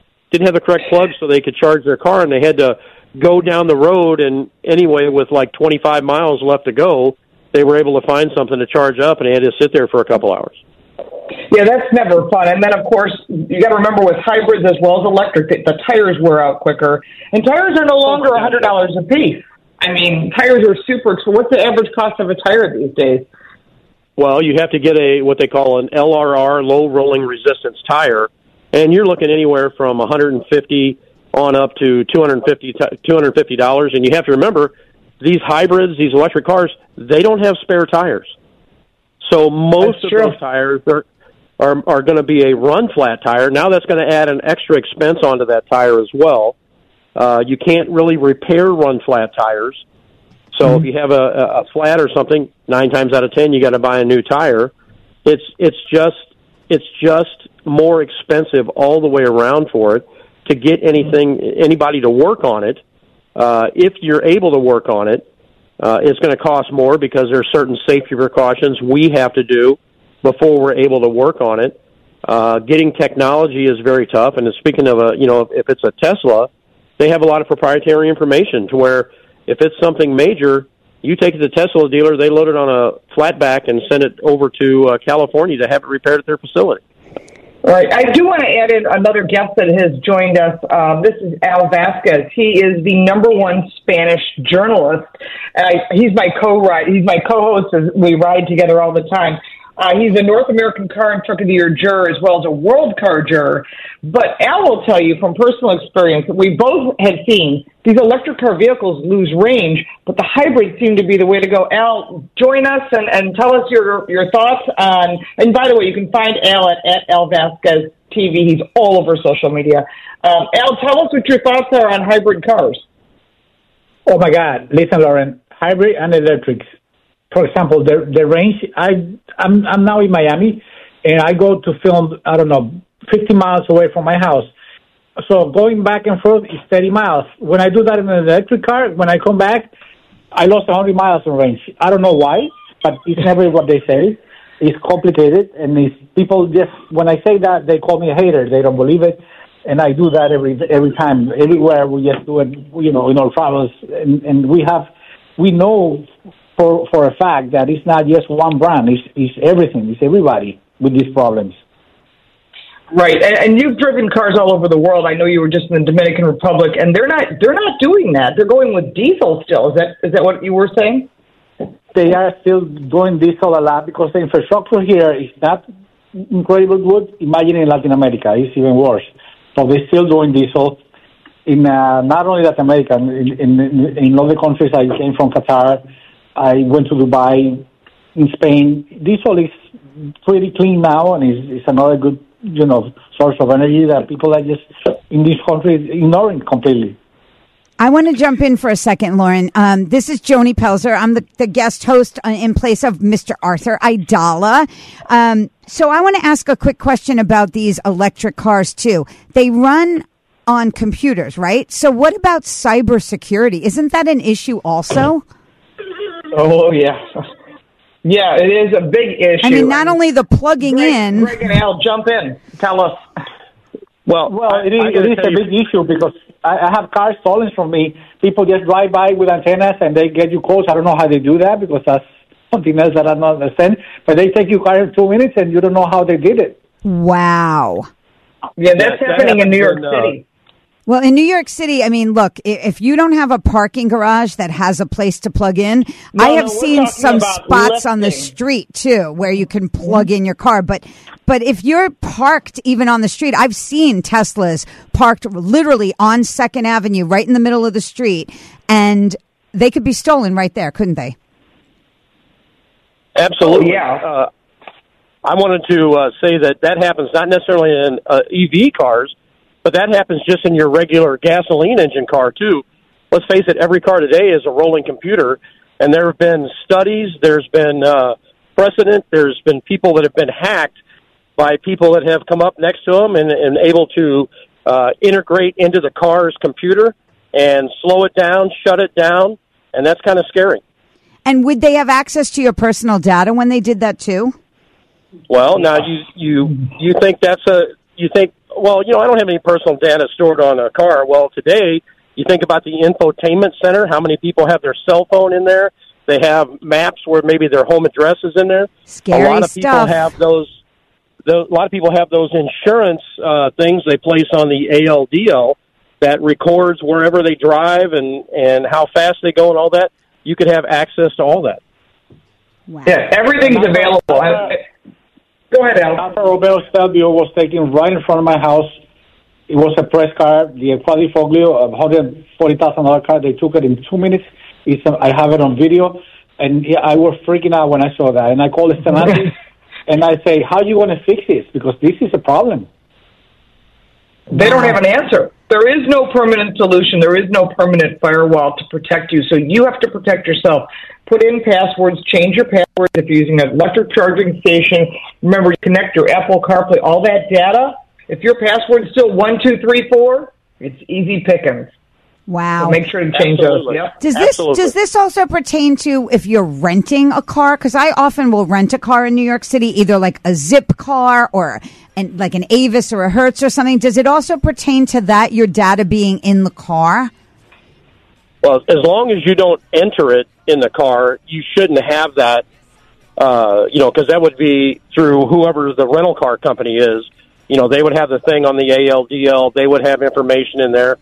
So they could charge their car, and they had to go down the road, and anyway, with like 25 miles left to go, they were able to find something to charge up, and they had to sit there for a couple hours. Yeah, that's never fun. And then, of course, you got to remember with hybrids as well as electric, the tires wear out quicker. And tires are no longer $100 a piece. I mean, tires are super expensive. What's the average cost of a tire these days? Well, you have to get what they call an LRR, low rolling resistance tire, and you're looking anywhere from $150 on up to $250, and you have to remember, these hybrids, these electric cars, they don't have spare tires. So most of those tires are going to be a run flat tire. Now that's going to add an extra expense onto that tire as well. You can't really repair run flat tires. So if you have a flat or something, 9 times out of 10 you got to buy a new tire. It's just more expensive all the way around for it to get anybody to work on it. If you're able to work on it, it's going to cost more because there are certain safety precautions we have to do before we're able to work on it. Getting technology is very tough. And speaking of if it's a Tesla, they have a lot of proprietary information to where if it's something major, you take it to the Tesla dealer, they load it on a flatback and send it over to California to have it repaired at their facility. All right. I do want to add in another guest that has joined us. This is Al Vasquez. He is the #1 Spanish journalist. He's my co-host as we ride together all the time. He's a North American Car and Truck of the Year juror as well as a World Car juror. But Al will tell you from personal experience that we both had seen these electric car vehicles lose range, but the hybrids seem to be the way to go. Al, join us and tell us your thoughts on, and by the way, you can find Al at Al Vasquez TV. He's all over social media. Al, tell us what your thoughts are on hybrid cars. Oh my God. Listen, Lauren, hybrid and electrics. For example, the range, I'm now in Miami, and I go to film, 50 miles away from my house. So going back and forth is 30 miles. When I do that in an electric car, when I come back, I lost 100 miles in range. I don't know why, but it's never what they say. It's complicated, and people just, when I say that, they call me a hater. They don't believe it, and I do that every time. Everywhere we just do it, in our travels, and we know for a fact that it's not just one brand. It's everything. It's everybody with these problems. Right, and you've driven cars all over the world. I know you were just in the Dominican Republic, and they're not doing that. They're going with diesel still. Is that what you were saying? They are still doing diesel a lot because the infrastructure here is not incredibly good. Imagine in Latin America, it's even worse. So they're still doing diesel in not only Latin America, in other countries. I came from Qatar. I went to Dubai, in Spain. Diesel is pretty clean now, and it's another good, source of energy that people are just in these countries ignoring completely. I want to jump in for a second, Lauren. This is Joni Pelzer. I'm the guest host in place of Mr. Arthur Aidala. So I want to ask a quick question about these electric cars, too. They run on computers, right? So what about cybersecurity? Isn't that an issue also? Oh, yeah. Yeah, it is a big issue. I mean, not only the plugging in. Greg and Al, jump in. Tell us. Well, it is a big issue because I have cars stolen from me. People just drive by with antennas and they get you calls. I don't know how they do that because that's something else that I don't understand. But they take your car in 2 minutes and you don't know how they did it. Wow. Yeah, that's happening in New York City. Well, in New York City, I mean, look, if you don't have a parking garage that has a place to plug in, I have seen some spots on the street, too, where you can plug in your car. But if you're parked even on the street, I've seen Teslas parked literally on 2nd Avenue, right in the middle of the street, and they could be stolen right there, couldn't they? Absolutely. Yeah. I wanted to say that happens not necessarily in EV cars, but that happens just in your regular gasoline engine car, too. Let's face it, every car today is a rolling computer, and there have been studies, there's been precedent, there's been people that have been hacked by people that have come up next to them and able to integrate into the car's computer and slow it down, shut it down, and that's kind of scary. And would they have access to your personal data when they did that, too? Well, now you think well, I don't have any personal data stored on a car. Well, today, you think about the infotainment center, how many people have their cell phone in there. They have maps where maybe their home address is in there. Scary A lot of stuff. people have those. A lot of people have those insurance things they place on the ALDL that records wherever they drive and how fast they go and all that. You could have access to all that. Wow. Yeah, everything's available. Go ahead, Al. Alfa Romeo Stelvio was taken right in front of my house. It was a press car, the Quadrifoglio, a $140,000 car. They took it in 2 minutes. I have it on video, and I was freaking out when I saw that. And I called Stellantis, and I say, "How are you going to fix this? Because this is a problem." They don't have an answer. There is no permanent solution. There is no permanent firewall to protect you. So you have to protect yourself. Put in passwords, change your passwords if you're using an electric charging station. Remember, you connect your Apple CarPlay, all that data. If your password is still 1234, it's easy pickings. Wow. So make sure to change those. Yep. Does this also pertain to if you're renting a car? Because I often will rent a car in New York City, either like a Zip car or like an Avis or a Hertz or something. Does it also pertain to that, your data being in the car? Well, as long as you don't enter it in the car, you shouldn't have that, because that would be through whoever the rental car company is. They would have the thing on the ALDL. They would have information in there.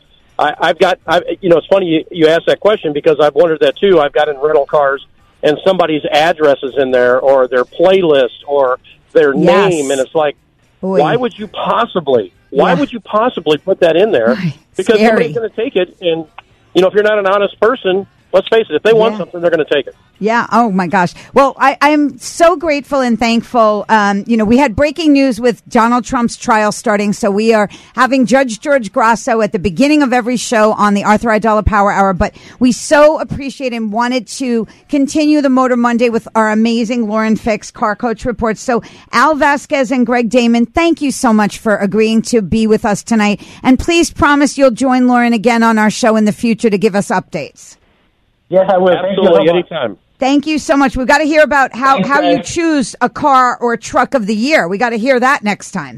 It's funny you asked that question because I've wondered that too. I've got in rental cars and somebody's address is in there or their playlist or their name. And it's like, why would you possibly put that in there? Because somebody's going to take it. And, if you're not an honest person, let's face it, if they want something, they're going to take it. Yeah. Oh, my gosh. Well, I'm so grateful and thankful. We had breaking news with Donald Trump's trial starting. So we are having Judge George Grasso at the beginning of every show on the Arthur Aidala Power Hour. But we so appreciate and wanted to continue the Motor Monday with our amazing Lauren Fix Car Coach reports. So Al Vasquez and Greg Damon, thank you so much for agreeing to be with us tonight. And please promise you'll join Lauren again on our show in the future to give us updates. Yes, I will. Absolutely, anytime. Thank you so much. We've got to hear about how you choose a car or truck of the year. We got to hear that next time.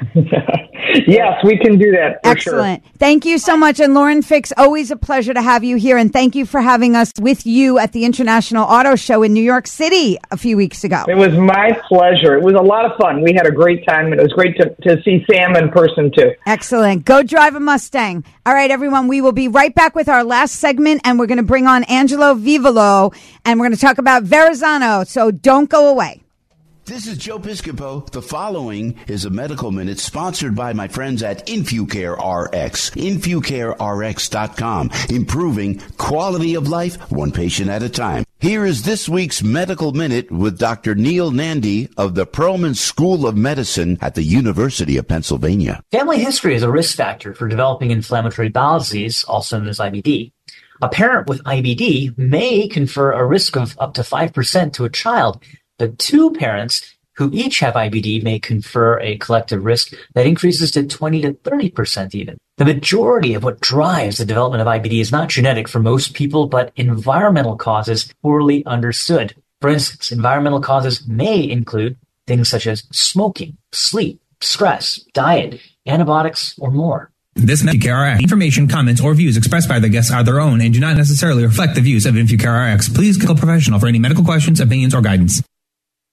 Yes, we can do that. Excellent. Sure. Thank you so much. And Lauren Fix, always a pleasure to have you here. And thank you for having us with you at the International Auto Show in New York City a few weeks ago. It was my pleasure. It was a lot of fun. We had a great time. It was great to see Sam in person, too. Excellent. Go drive a Mustang. All right, everyone, we will be right back with our last segment, and we're going to bring on Angelo Vivolo, and we're going to talk about Verrazano. So don't go away. This is Joe Piscopo. The following is a Medical Minute sponsored by my friends at InfuCare RX. InfuCareRx.com. Improving quality of life one patient at a time. Here is this week's Medical Minute with Dr. Neil Nandi of the Perelman School of Medicine at the University of Pennsylvania. Family history is a risk factor for developing inflammatory bowel disease, also known as IBD. A parent with IBD may confer a risk of up to 5% to a child. But two parents who each have IBD may confer a collective risk that increases to 20 to 30% even. The majority of what drives the development of IBD is not genetic for most people, but environmental causes poorly understood. For instance, environmental causes may include things such as smoking, sleep, stress, diet, antibiotics, or more. This InfuCare information, comments, or views expressed by the guests are their own and do not necessarily reflect the views of InfuCare RX. Please consult a professional for any medical questions, opinions, or guidance.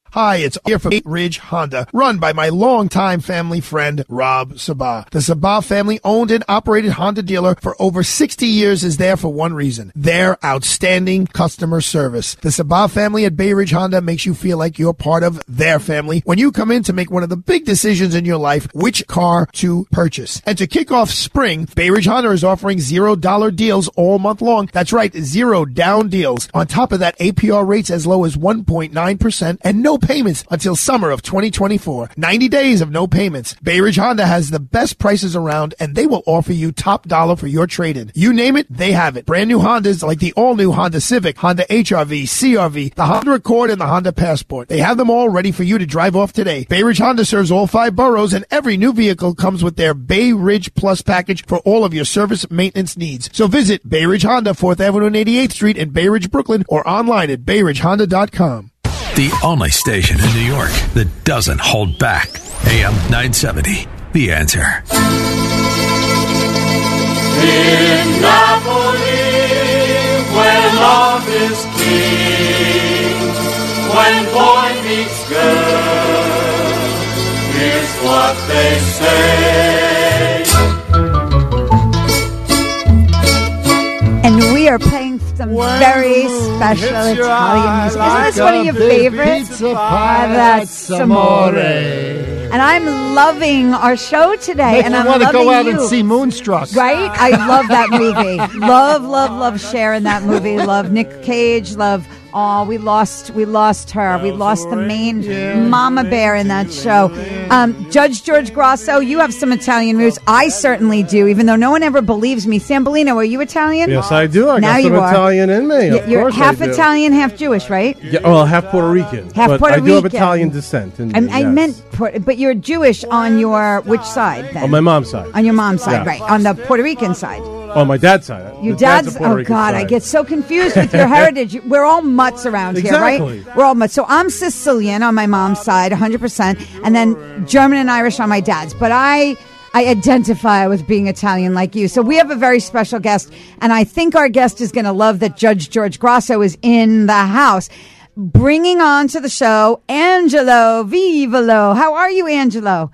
Hi, it's here for Bay Ridge Honda, run by my longtime family friend, Rob Sabah. The Sabah family owned and operated Honda dealer for over 60 years is there for one reason: their outstanding customer service. The Sabah family at Bay Ridge Honda makes you feel like you're part of their family when you come in to make one of the big decisions in your life, which car to purchase. And to kick off spring, Bay Ridge Honda is offering $0 deals all month long. That's right, $0 down deals. On top of that, APR rates as low as 1.9% and no payments until summer of 2024. 90 days of no payments. Bay Ridge Honda has the best prices around, and they will offer you top dollar for your trade-in. You name it, they have it. Brand new Hondas like the all-new Honda Civic, Honda HR-V, CR-V, the Honda Accord, and the Honda Passport. They have them all ready for you to drive off today. Bay Ridge Honda serves all 5 boroughs, and every new vehicle comes with their Bay Ridge Plus package for all of your service maintenance needs. So visit Bay Ridge Honda, 4th Avenue and 88th Street in Bay Ridge, Brooklyn, or online at BayRidgeHonda.com. The only station in New York that doesn't hold back. AM 970, The Answer. In Napoli, where love is king, when boy meets girl, here's what they say. And we are playing some very special Italian music. Isn't this one of your favorites? Pizza pie, That's amore. And I'm loving our show today. Make and me I'm want to loving go out you. and see Moonstruck. Right? I love that movie. love Cher in that movie. Love Nick Cage. Love. Oh, we lost her. We lost the main mama bear in that show. Judge George Grasso, you have some Italian roots. I certainly do, even though no one ever believes me. Sambolino, are you Italian? Yes, I do. I now got some you are. Italian in me. Of You're course half I do. Italian, half Jewish, right? Yeah, well, half Puerto Rican. Half but Puerto I do have Rican. Italian descent. I meant, but you're Jewish on your which side then? On my mom's side. On your mom's side, Yeah. right? On the Puerto Rican side. On my dad's side. Your The dad's a Puerto oh Rican God, side. I get so confused with your heritage. We're all mutts around here, Exactly. right? We're all mutts. So I'm Sicilian on my mom's side, 100%, and then German and Irish on my dad's. But I identify with being Italian like you. So we have a very special guest, and I think our guest is going to love that Judge George Grasso is in the house. Bringing on to the show, Angelo Vivolo. How are you, Angelo?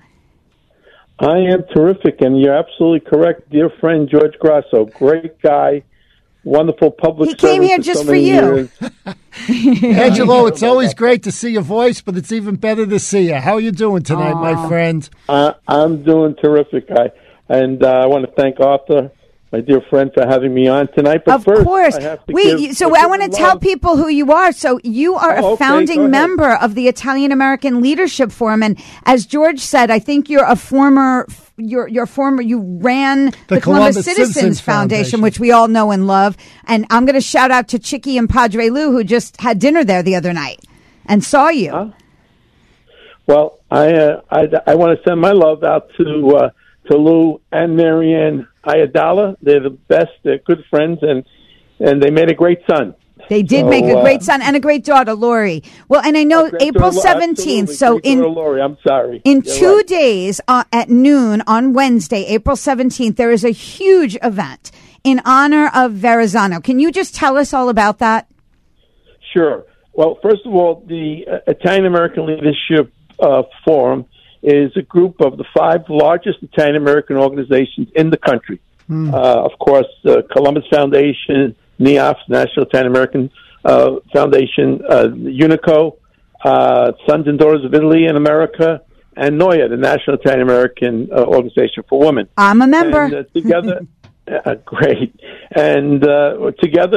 I am terrific, and you're absolutely correct, dear friend George Grasso. Great guy, wonderful public He came servant here for just so for many you. years. Angelo, it's always great to see your voice, but it's even better to see you. How are you doing tonight, my friend? I'm doing terrific. I want to thank Arthur, my dear friend, for having me on tonight. But Of first, course. I have to I want to tell people who you are. So you are a founding member of the Italian American Leadership Forum, and as George said, I think you're a former. You ran the Columbus Citizens Foundation, which we all know and love. And I'm going to shout out to Chicky and Padre Lou, who just had dinner there the other night and saw you. Well, I want to send my love out to Lou and Marianne Ayadala. They're the best. They're good friends, and they made a great son. They did make a great son and a great daughter, Lori. Well, and I know April 17th. So Lori, I'm sorry. In You're 2 right. days at noon on Wednesday, April 17th, there is a huge event in honor of Verrazano. Can you just tell us all about that? Sure. Well, first of all, the Italian American Leadership Forum is a group of the 5 largest Italian American organizations in the country. Of course, the Columbus Foundation, NEOFS, National Italian American Foundation, UNICO, Sons and Daughters of Italy in America, and NOIA, the National Italian American Organization for Women. I'm a member. And, together, great. And together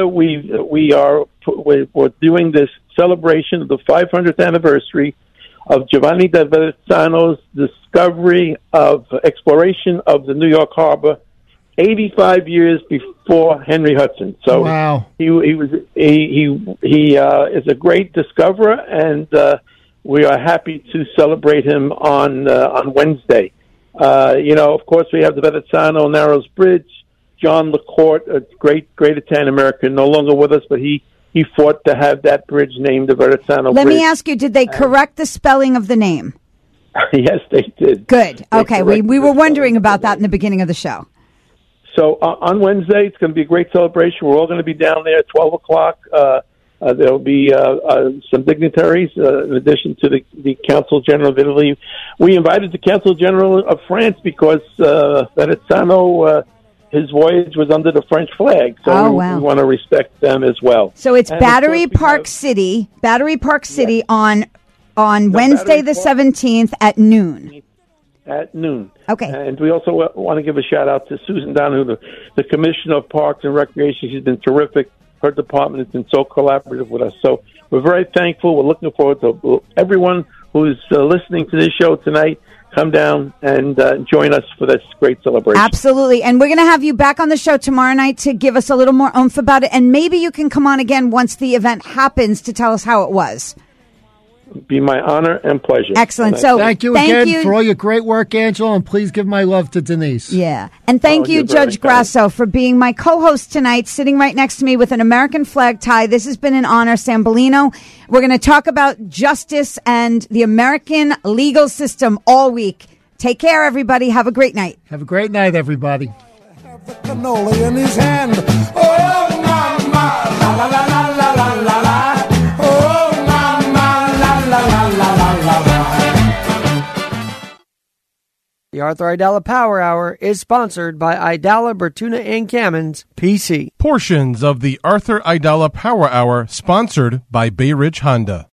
we're doing this celebration of the 500th anniversary of Giovanni da Verrazzano's discovery of exploration of the New York Harbor 85 years before Henry Hudson. So wow. he is a great discoverer, and we are happy to celebrate him on Wednesday. Of course, we have the Verrazzano Narrows Bridge. John LaCourte, a great Italian American, no longer with us, but he fought to have that bridge named the Verrazzano Bridge. Let me ask you, did they correct the spelling of the name? Yes, they did. Good. Okay, we were wondering about that in the beginning of the show. So on Wednesday, it's going to be a great celebration. We're all going to be down there at 12 o'clock. There'll be some dignitaries in addition to the Consul General of Italy. We invited the Consul General of France because Verrazzano, his voyage was under the French flag, so we want to respect them as well. So it's Battery Park City on Wednesday the 17th at noon. At noon. Okay. And we also want to give a shout-out to Susan Donahue, the Commissioner of Parks and Recreation. She's been terrific. Her department has been so collaborative with us. So we're very thankful. We're looking forward to everyone who's listening to this show tonight. Come down and join us for this great celebration. Absolutely. And we're going to have you back on the show tomorrow night to give us a little more oomph about it. And maybe you can come on again once the event happens to tell us how it was. Be my honor and pleasure. Excellent. So thank you again for all your great work, Angela, and please give my love to Denise. Yeah. And thank you, Judge Grasso, for being my co-host tonight, sitting right next to me with an American flag tie. This has been an honor, Sambolino. We're going to talk about justice and the American legal system all week. Take care, everybody. Have a great night. Have a great night, everybody. The cannoli in his hand. Oh, mama, la la la la la la la la. The Arthur Aidala Power Hour is sponsored by Aidala, Bertuna, and Kamens, PC. Portions of the Arthur Aidala Power Hour sponsored by Bay Ridge Honda.